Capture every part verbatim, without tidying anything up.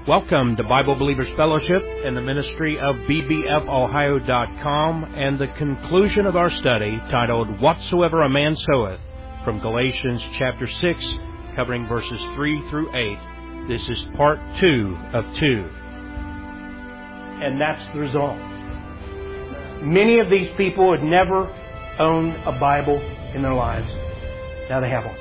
Welcome to Bible Believers Fellowship and the ministry of B B F Ohio dot com and the conclusion of our study titled Whatsoever a Man Soweth from Galatians chapter six, covering verses three through eight. This is part two of two. And that's the result. Many of these people had never owned a Bible in their lives. Now they have one.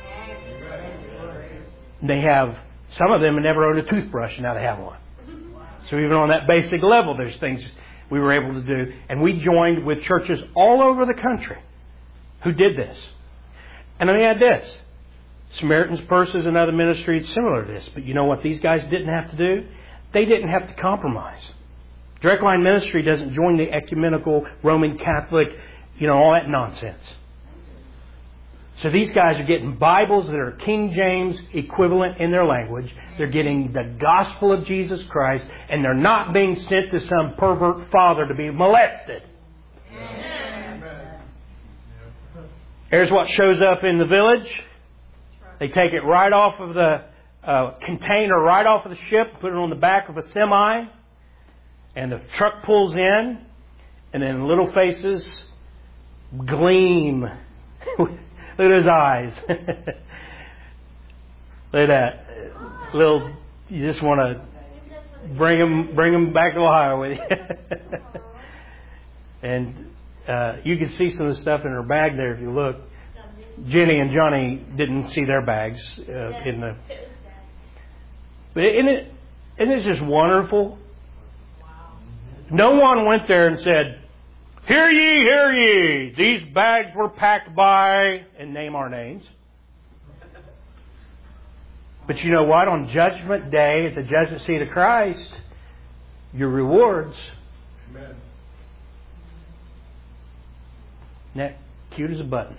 They have, some of them have never owned a toothbrush, and now they have one. So even on that basic level, there's things we were able to do. And we joined with churches all over the country who did this. And let me add this. Samaritan's Purse is another ministry similar to this. But you know what these guys didn't have to do? They didn't have to compromise. Direct Line Ministry doesn't join the ecumenical Roman Catholic, you know, all that nonsense. So these guys are getting Bibles that are King James equivalent in their language. They're getting the gospel of Jesus Christ, and they're not being sent to some pervert father to be molested. Amen. Here's what shows up in the village. They take it right off of the uh, container, right off of the ship, put it on the back of a semi, and the truck pulls in, and then little faces gleam. Look at his eyes. Look at that. Little, you just want to bring him, bring him back to Ohio with you. And uh, you can see some of the stuff in her bag there if you look. Jenny and Johnny didn't see their bags uh, in the. But isn't it, isn't it just wonderful? No one went there and said, "Hear ye, hear ye, these bags were packed by," and name our names. But you know what? On Judgment Day, at the judgment seat of Christ, your rewards. Amen. That cute as a button.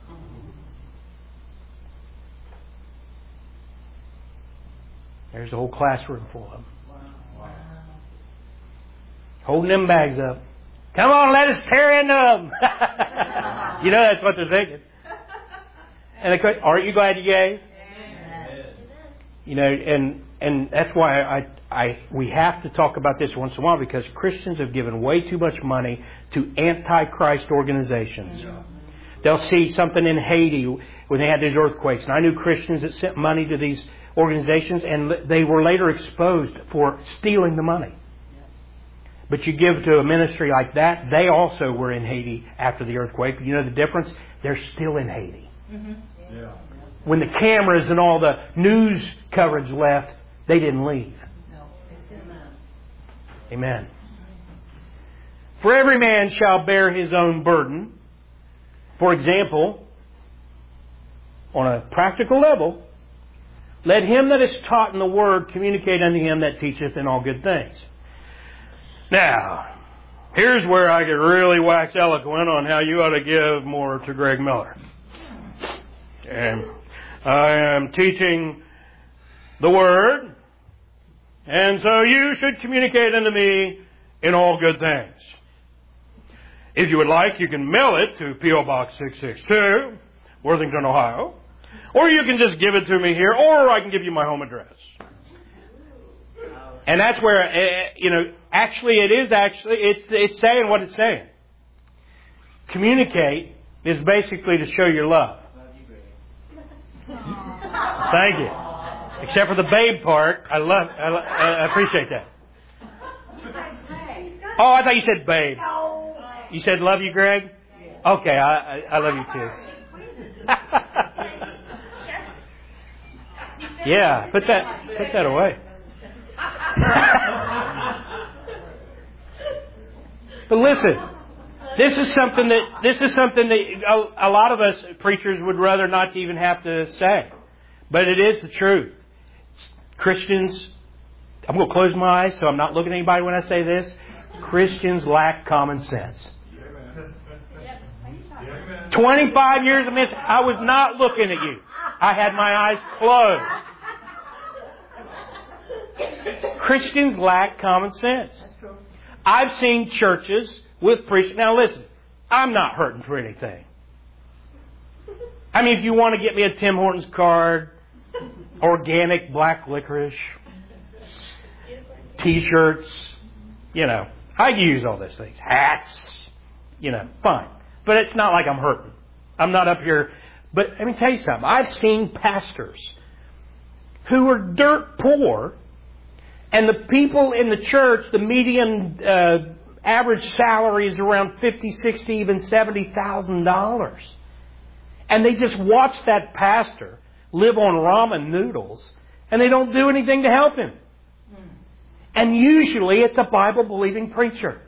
There's a whole classroom full of them. Wow. Holding them bags up. Come on, let us tear into them. You know that's what they're thinking. And they go, aren't you glad you gave? Amen. You know, and and that's why I I we have to talk about this once in a while, because Christians have given way too much money to anti-Christ organizations. Yeah. They'll see something in Haiti when they had these earthquakes, and I knew Christians that sent money to these organizations, and they were later exposed for stealing the money. But you give to a ministry like that, they also were in Haiti after the earthquake. You know the difference? They're still in Haiti. Mm-hmm. Yeah. When the cameras and all the news coverage left, they didn't leave. No. Amen. For every man shall bear his own burden. For example, on a practical level, let him that is taught in the Word communicate unto him that teacheth in all good things. Now, here's where I get really wax eloquent on how you ought to give more to Greg Miller. And I am teaching the Word, and so you should communicate unto me in all good things. If you would like, you can mail it to P O Box six six two, Worthington, Ohio. Or you can just give it to me here, or I can give you my home address. And that's where, uh, you know, actually it is actually, it's it's saying what it's saying. Communicate is basically to show your love. Thank you. Except for the babe part. I love, I, I appreciate that. Oh, I thought you said babe. You said love you, Greg? Okay, I, I, I love you too. Yeah, put that put that away. But listen, this is something that this is something that a, a lot of us preachers would rather not even have to say, but it is the truth. Christians, I'm going to close my eyes so I'm not looking at anybody when I say this. Christians lack common sense. twenty-five years of ministry, I was not looking at you. I had my eyes closed. Christians lack common sense. I've seen churches with preachers. Now listen, I'm not hurting for anything. I mean, if you want to get me a Tim Hortons card, organic black licorice, T-shirts, you know. I use all those things. Hats, you know, fine. But it's not like I'm hurting. I'm not up here. But let me tell you something. I've seen pastors who are dirt poor, and the people in the church, the median uh, average salary is around fifty, sixty, even seventy thousand dollars. And they just watch that pastor live on ramen noodles, and they don't do anything to help him. And usually it's a Bible-believing preacher.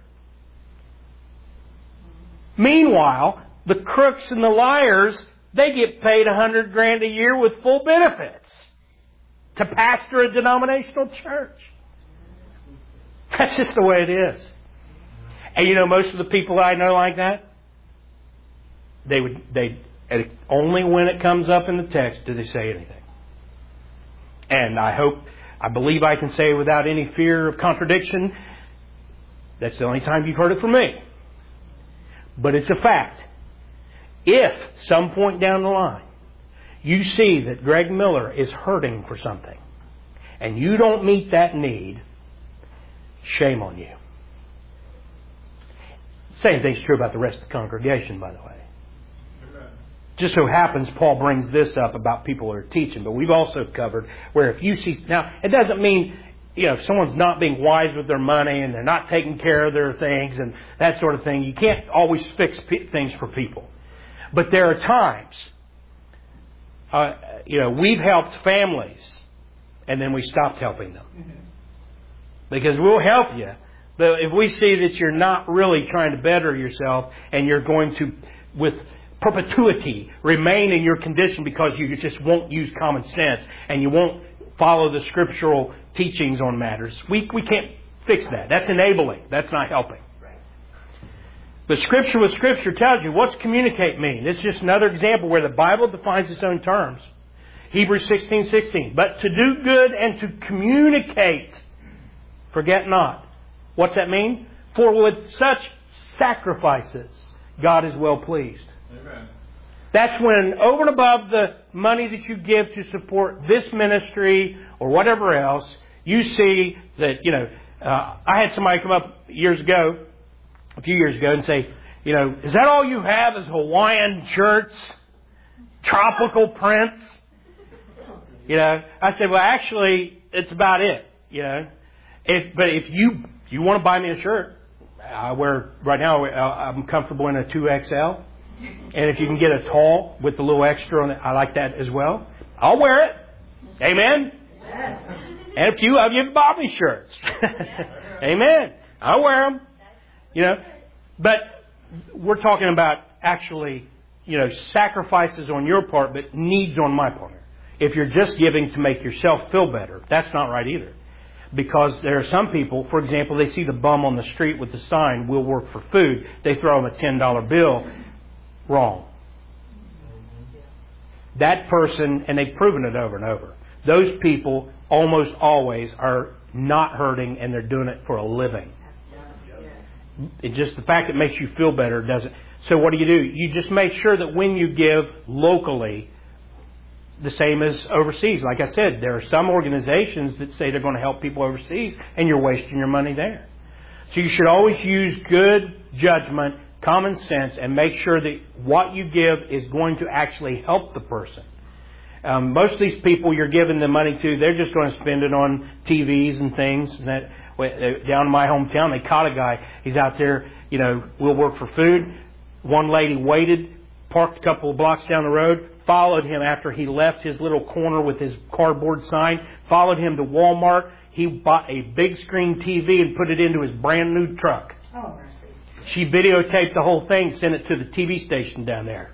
Meanwhile, the crooks and the liars, they get paid a hundred grand a year with full benefits to pastor a denominational church. That's just the way it is. And you know, most of the people I know like that, they would, they, only when it comes up in the text do they say anything. And I hope, I believe I can say without any fear of contradiction, that's the only time you've heard it from me. But it's a fact. If, some point down the line, you see that Greg Miller is hurting for something, and you don't meet that need, shame on you. Same thing's true about the rest of the congregation, by the way. Just so happens Paul brings this up about people who are teaching, but we've also covered where if you see, now it doesn't mean, you know, if someone's not being wise with their money and they're not taking care of their things and that sort of thing, you can't always fix p- things for people. But there are times, uh, you know, we've helped families and then we stopped helping them. Because we'll help you, but if we see that you're not really trying to better yourself and you're going to, with perpetuity, remain in your condition because you just won't use common sense and you won't follow the scriptural teachings on matters, we we can't fix that. That's enabling. That's not helping. But Scripture with Scripture tells you, what's communicate mean? It's just another example where the Bible defines its own terms. Hebrews sixteen sixteen. But to do good and to communicate, forget not. What's that mean? For with such sacrifices, God is well pleased. Amen. That's when, over and above the money that you give to support this ministry or whatever else, you see that, you know, uh, I had somebody come up years ago, a few years ago, and say, you know, is that all you have is Hawaiian shirts, tropical prints? You know, I said, well, actually, it's about it. You know, if but if you you want to buy me a shirt, I wear right now. I'm comfortable in a two X L. And if you can get a tall with a little extra on it, I like that as well. I'll wear it. Amen? Yes. And a few of you have bought me shirts. Amen. I'll wear them. You know, but we're talking about actually, you know, sacrifices on your part, but needs on my part. If you're just giving to make yourself feel better, that's not right either. Because there are some people, for example, they see the bum on the street with the sign, "We'll work for food." They throw him a ten dollar bill. Wrong. That person, and they've proven it over and over, those people almost always are not hurting and they're doing it for a living. It just, the fact it makes you feel better doesn't. So what do you do? You just make sure that when you give locally, the same as overseas. Like I said, there are some organizations that say they're going to help people overseas and you're wasting your money there. So you should always use good judgment, common sense, and make sure that what you give is going to actually help the person. Um, most of these people you're giving the money to, they're just going to spend it on T Vs and things. And that, down in my hometown, they caught a guy. He's out there, you know, we'll work for food. One lady waited, parked a couple of blocks down the road, followed him after he left his little corner with his cardboard sign, followed him to Walmart. He bought a big screen T V and put it into his brand new truck. Oh, mercy. She videotaped the whole thing, sent it to the T V station down there.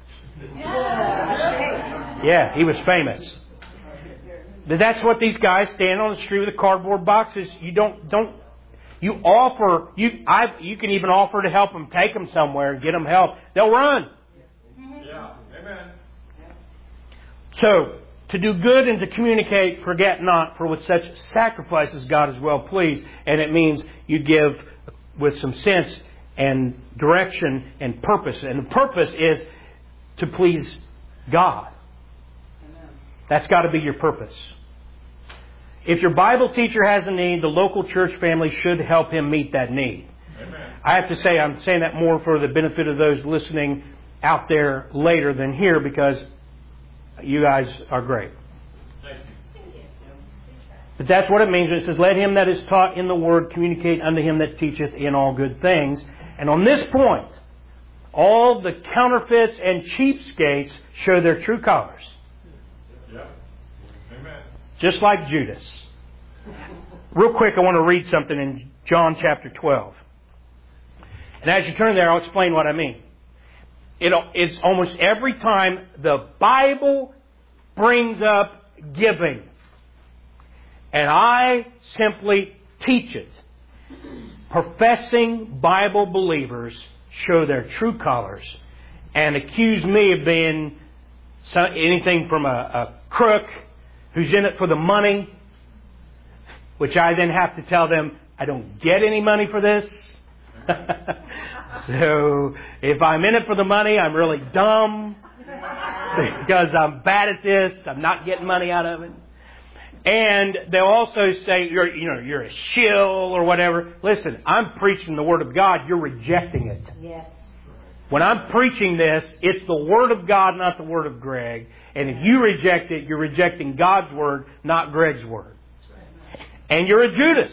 Yeah, yeah, he was famous. But that's what these guys stand on the street with the cardboard boxes. You don't, don't, you offer, you, I, you can even offer to help them, take them somewhere and get them help. They'll run. Yeah, amen. So, to do good and to communicate, forget not, for with such sacrifices God is well pleased. And it means you give with some sense and direction and purpose. And the purpose is to please God. That's got to be your purpose. If your Bible teacher has a need, the local church family should help him meet that need. Amen. I have to say, I'm saying that more for the benefit of those listening out there later than here, because you guys are great. Thank you. But that's what it means when it says, let him that is taught in the word communicate unto him that teacheth in all good things. And on this point, all the counterfeits and cheapskates show their true colors. Yeah. Amen. Just like Judas. Real quick, I want to read something in John chapter twelve. And as you turn there, I'll explain what I mean. It, it's almost every time the Bible brings up giving. And I simply teach it. Professing Bible believers show their true colors and accuse me of being some, anything from a, a crook who's in it for the money, which I then have to tell them, I don't get any money for this. So if I'm in it for the money, I'm really dumb because I'm bad at this. I'm not getting money out of it. And they'll also say, you're, you know, you're a shill or whatever. Listen, I'm preaching the Word of God. You're rejecting it. Yes. When I'm preaching this, it's the Word of God, not the Word of Greg. And if you reject it, you're rejecting God's Word, not Greg's Word. And you're a Judas.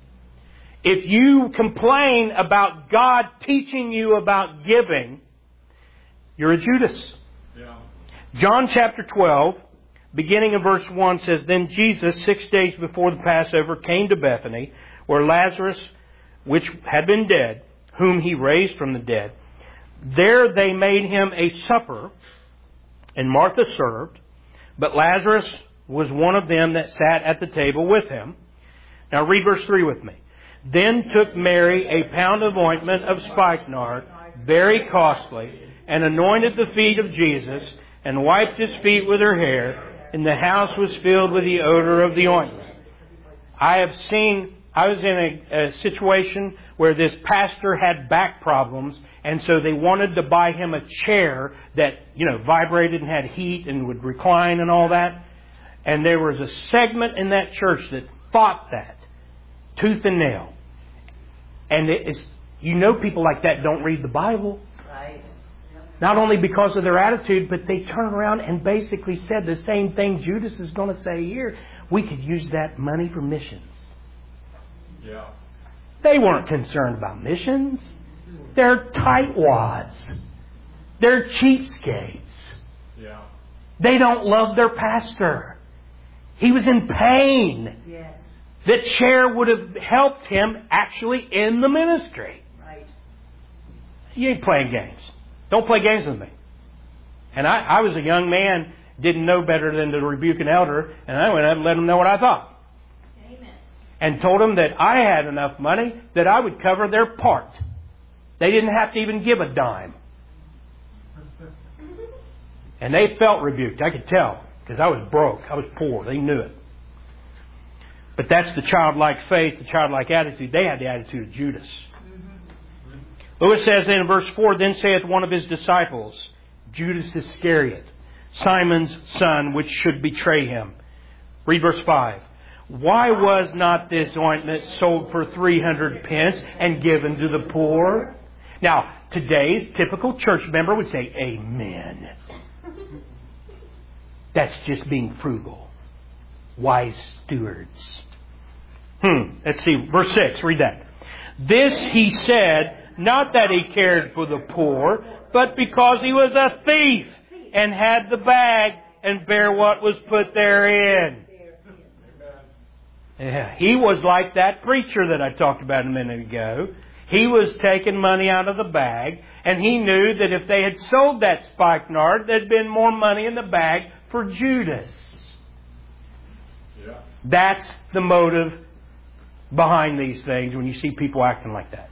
If you complain about God teaching you about giving, you're a Judas. Yeah. John chapter twelve, beginning in verse one says, Then Jesus, six days before the Passover, came to Bethany, where Lazarus, which had been dead, whom he raised from the dead. There they made him a supper, and Martha served, but Lazarus was one of them that sat at the table with him. Now read verse three with me. Then took Mary a pound of ointment of spikenard, very costly, and anointed the feet of Jesus, and wiped his feet with her hair, and the house was filled with the odor of the ointment. I have seen, I was in a, a situation where this pastor had back problems, and so they wanted to buy him a chair that, you know, vibrated and had heat and would recline and all that. And there was a segment in that church that fought that, tooth and nail. And it's, you know, people like that don't read the Bible. Right. Not only because of their attitude, but they turn around and basically said the same thing Judas is going to say here. We could use that money for missions. Yeah. They weren't concerned about missions. They're tightwads. They're cheapskates. Yeah. They don't love their pastor. He was in pain. Yes. The chair would have helped him actually in the ministry. Right. You ain't playing games. Don't play games with me. And I, I was a young man, didn't know better than to rebuke an elder, and I went up and let him know what I thought. Amen. And told him that I had enough money that I would cover their part. They didn't have to even give a dime. And they felt rebuked. I could tell, because I was broke. I was poor. They knew it. But that's the childlike faith, the childlike attitude. They had the attitude of Judas. Mm-hmm. Lewis says in verse four, Then saith one of his disciples, Judas Iscariot, Simon's son, which should betray him. Read verse five. Why was not this ointment sold for three hundred pence and given to the poor? Now, today's typical church member would say, Amen. That's just being frugal. Wise stewards. Hmm. Let's see. Verse six. Read that. This he said, not that he cared for the poor, but because he was a thief and had the bag and bare what was put therein. Yeah, he was like that preacher that I talked about a minute ago. He was taking money out of the bag, and he knew that if they had sold that spikenard, there'd been more money in the bag for Judas. Yeah. That's the motive behind these things when you see people acting like that.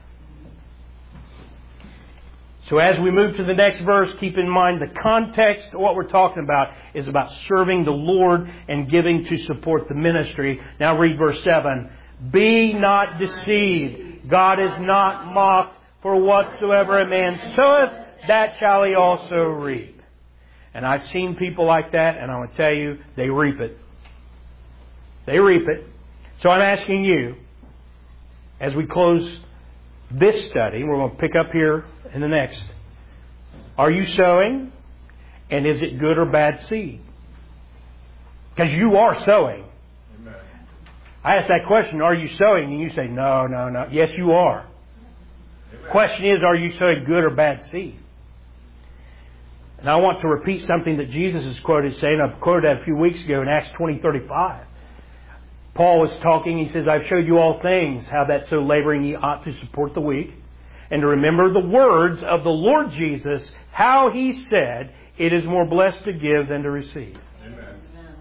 So as we move to the next verse, keep in mind the context of what we're talking about is about serving the Lord and giving to support the ministry. Now read verse seven. Be not deceived. God is not mocked, for whatsoever a man soweth, that shall he also reap. And I've seen people like that, and I'm going to tell you, they reap it. They reap it. So I'm asking you, as we close this study, we're going to pick up here in the next. Are you sowing? And is it good or bad seed? Because you are sowing. Amen. I ask that question, are you sowing? And you say, no, no, no. Yes, you are. Amen. Question is, are you sowing good or bad seed? And I want to repeat something that Jesus is quoted saying. I quoted that a few weeks ago in Acts twenty thirty-five. Paul was talking. He says, I've showed you all things, how that so laboring ye ought to support the weak, and to remember the words of the Lord Jesus, how He said, it is more blessed to give than to receive. Amen.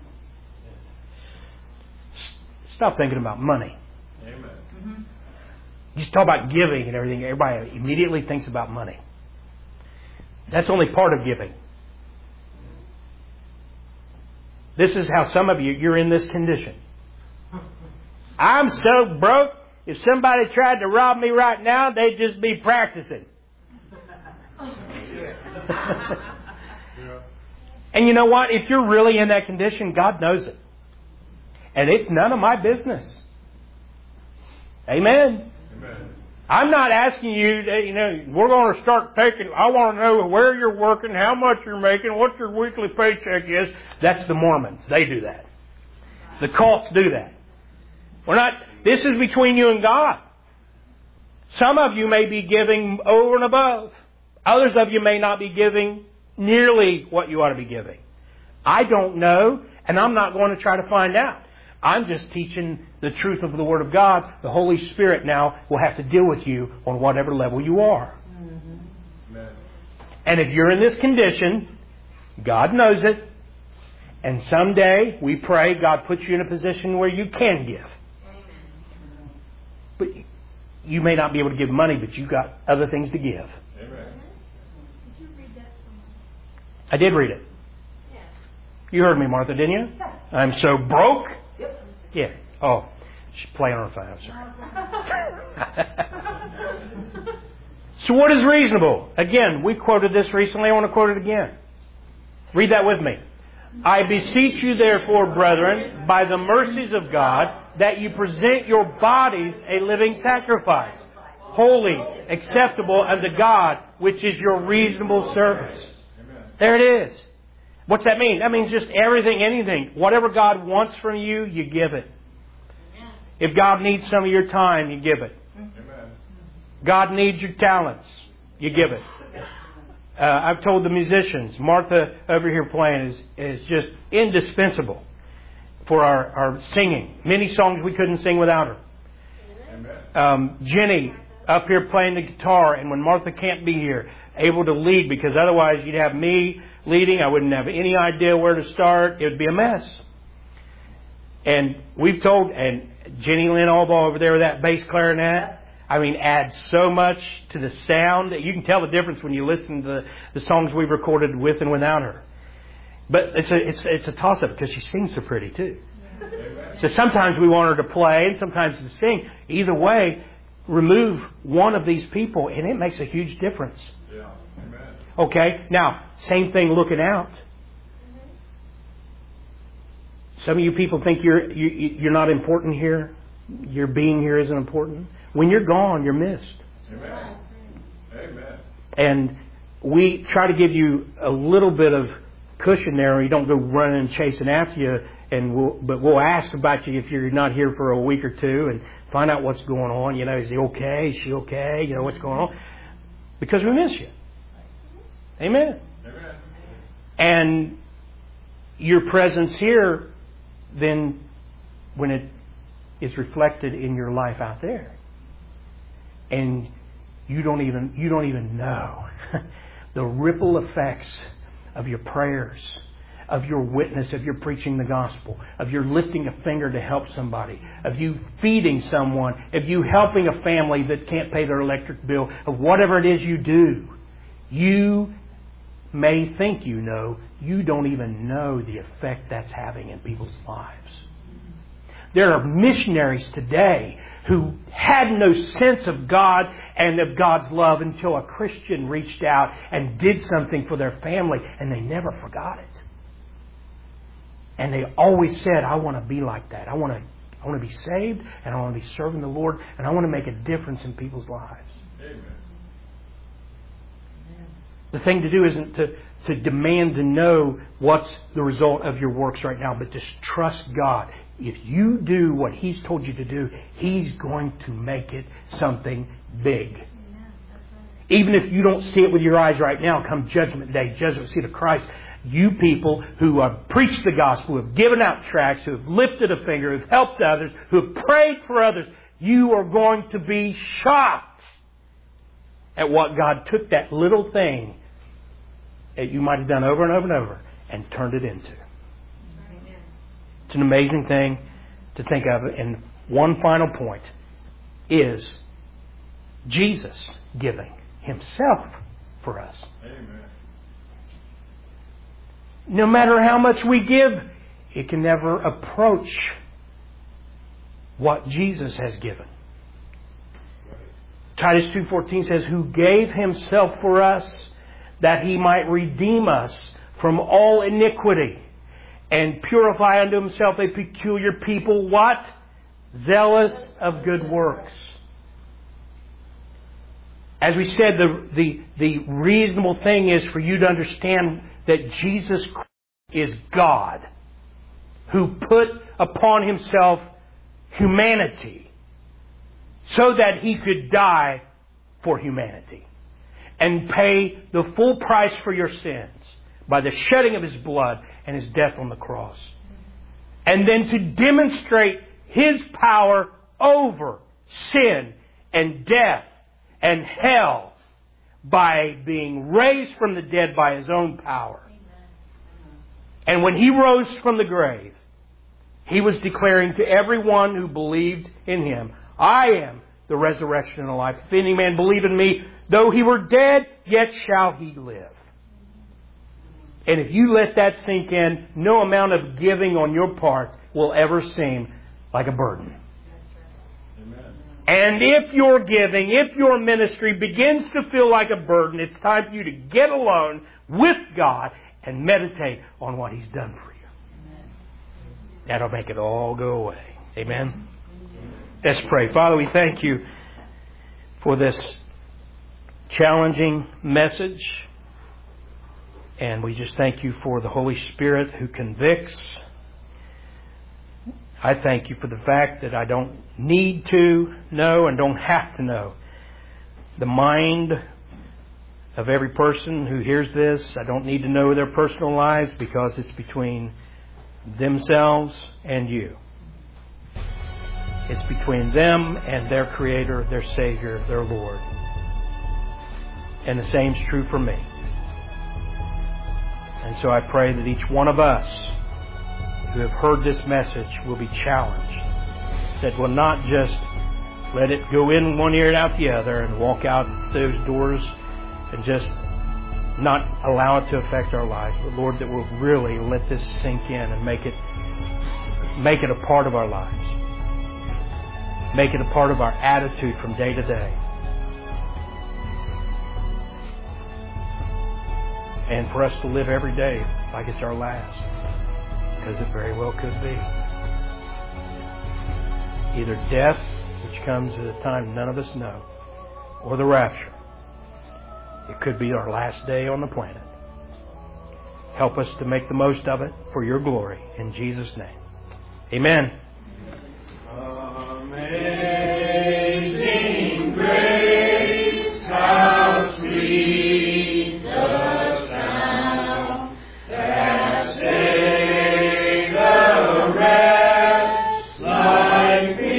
Stop thinking about money. Amen. Mm-hmm. You just talk about giving and everything. Everybody immediately thinks about money. That's only part of giving. This is how some of you, you're in this condition. I'm so broke, if somebody tried to rob me right now, they'd just be practicing. And you know what? If you're really in that condition, God knows it. And it's none of my business. Amen. Amen. I'm not asking you, to, you know, we're going to start taking, I want to know where you're working, how much you're making, what your weekly paycheck is. That's the Mormons. They do that. The cults do that. We're not, this is between you and God. Some of you may be giving over and above. Others of you may not be giving nearly what you ought to be giving. I don't know, and I'm not going to try to find out. I'm just teaching the truth of the Word of God. The Holy Spirit now will have to deal with you on whatever level you are. Mm-hmm. And if you're in this condition, God knows it. And someday, we pray, God puts you in a position where you can give. But you may not be able to give money, but you've got other things to give. Amen. Did you read that somewhere? I did read it. Yeah. You heard me, Martha, didn't you? I'm so broke. Yep. Yeah. Oh, she's playing on her phone. I'm sorry. So what is reasonable? Again, we quoted this recently. I want to quote it again. Read that with me. I beseech you therefore, brethren, by the mercies of God, that you present your bodies a living sacrifice, holy, acceptable unto God, which is your reasonable service. Amen. There it is. What's that mean? That means just everything, anything. Whatever God wants from you, you give it. If God needs some of your time, you give it. Amen. God needs your talents, you give it. Uh, I've told the musicians, Martha over here playing is, is just indispensable for our, our singing. Many songs we couldn't sing without her. Amen. Um, Jenny up here playing the guitar, and when Martha can't be here, able to lead, because otherwise you'd have me leading. I wouldn't have any idea where to start. It would be a mess. And we've told, and Jenny Lynn Albaugh over there with that bass clarinet, I mean, adds so much to the sound. You can tell the difference when you listen to the, the songs we've recorded with and without her. But it's a, it's, it's a toss-up because she sings so pretty too. Amen. So sometimes we want her to play and sometimes to sing. Either way, remove one of these people and it makes a huge difference. Yeah. Amen. Okay? Now, same thing looking out. Some of you people think you're you, you're not important here. Your being here isn't important. When you're gone, you're missed. Amen. Amen. And we try to give you a little bit of cushion there. You don't go running and chasing after you. And we'll, but we'll ask about you if you're not here for a week or two and find out what's going on. You know, is he okay? Is she okay? You know, what's going on? Because we miss you. Amen. Amen. And your presence here, then when it is reflected in your life out there, and you don't even you don't even know the ripple effects of your prayers, of your witness, of your preaching the gospel, of your lifting a finger to help somebody, of you feeding someone, of you helping a family that can't pay their electric bill, of whatever it is you do. You may think you know, you don't even know the effect that's having in people's lives. There are missionaries today who had no sense of God and of God's love until a Christian reached out and did something for their family, and they never forgot it. And they always said, I want to be like that. I want to I want to be saved, and I want to be serving the Lord, and I want to make a difference in people's lives. Amen. The thing to do isn't to, to demand to know what's the result of your works right now, but just trust God. If you do what He's told you to do, He's going to make it something big. Even if you don't see it with your eyes right now, come Judgment Day, Judgment Seat of Christ, you people who have preached the gospel, who have given out tracts, who have lifted a finger, who have helped others, who have prayed for others, you are going to be shocked at what God took that little thing that you might have done over and over and over and turned it into. It's an amazing thing to think of. And one final point is Jesus giving Himself for us. Amen. No matter how much we give, it can never approach what Jesus has given. Titus two fourteen says, who gave Himself for us that He might redeem us from all iniquity and purify unto Himself a peculiar people, what? Zealous of good works. As we said, the, the, the reasonable thing is for you to understand that Jesus Christ is God, who put upon Himself humanity so that He could die for humanity and pay the full price for your sins by the shedding of His blood and His death on the cross. And then to demonstrate His power over sin and death and hell by being raised from the dead by His own power. And when He rose from the grave, He was declaring to everyone who believed in Him, I am the resurrection and the life. If any man believe in Me, though he were dead, yet shall he live. And if you let that sink in, no amount of giving on your part will ever seem like a burden. Amen. And if your giving, if your ministry begins to feel like a burden, it's time for you to get alone with God and meditate on what He's done for you. That'll make it all go away. Amen? Let's pray. Father, we thank You for this challenging message. And we just thank You for the Holy Spirit who convicts. I thank You for the fact that I don't need to know and don't have to know the mind of every person who hears this. I don't need to know their personal lives because it's between themselves and You. It's between them and their Creator, their Savior, their Lord. And the same's true for me. And so I pray that each one of us who have heard this message will be challenged. That will not just let it go in one ear and out the other and walk out those doors and just not allow it to affect our lives. But Lord, that we'll really let this sink in and make it make it a part of our lives. Make it a part of our attitude from day to day. And for us to live every day like it's our last. Because it very well could be. Either death, which comes at a time none of us know, or the rapture. It could be our last day on the planet. Help us to make the most of it for Your glory. In Jesus' name. Amen. Amazing grace, how sweet the sound that saved a wretch like me.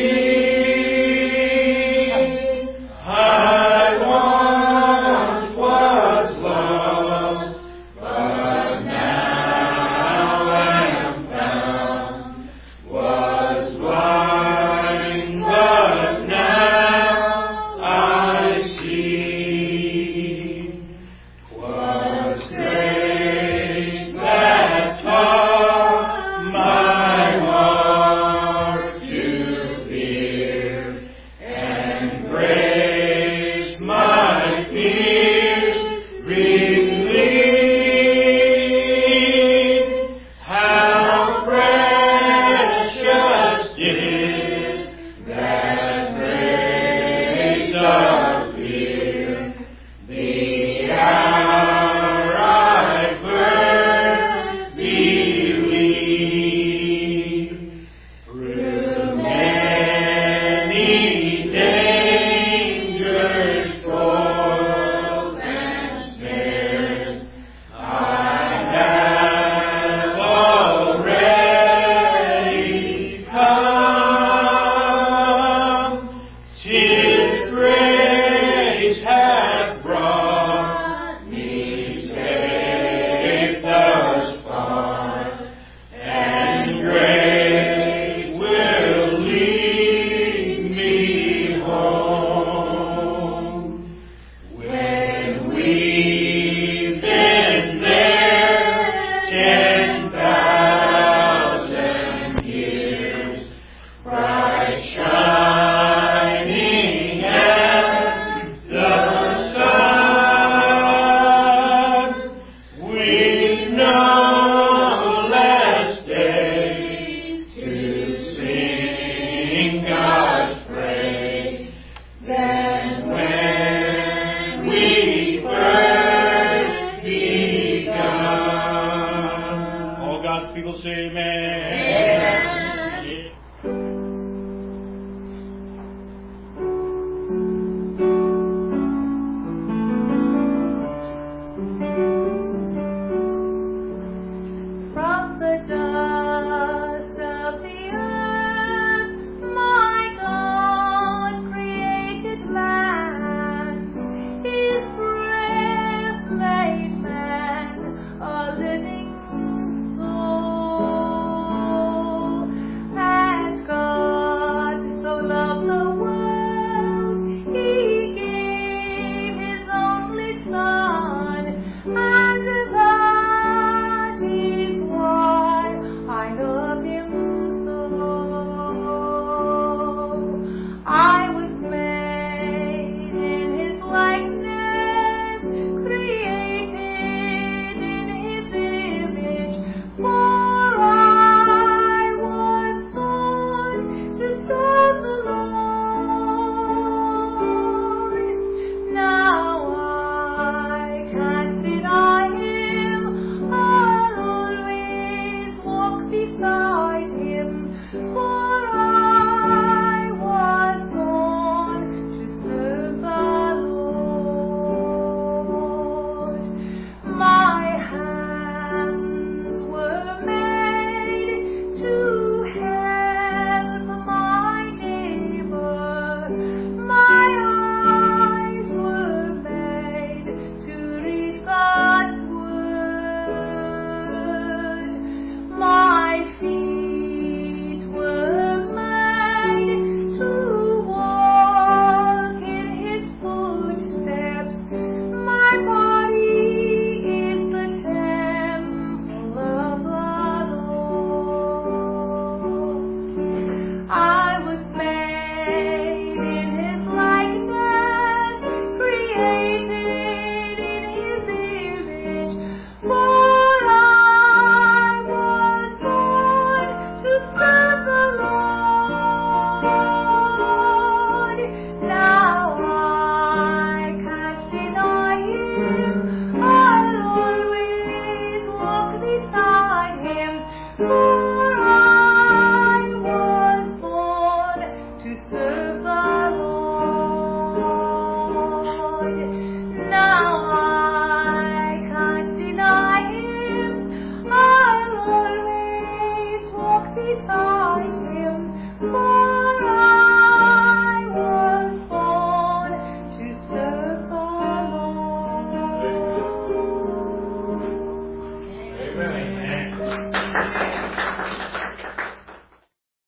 I once was lost, but now am found. Was He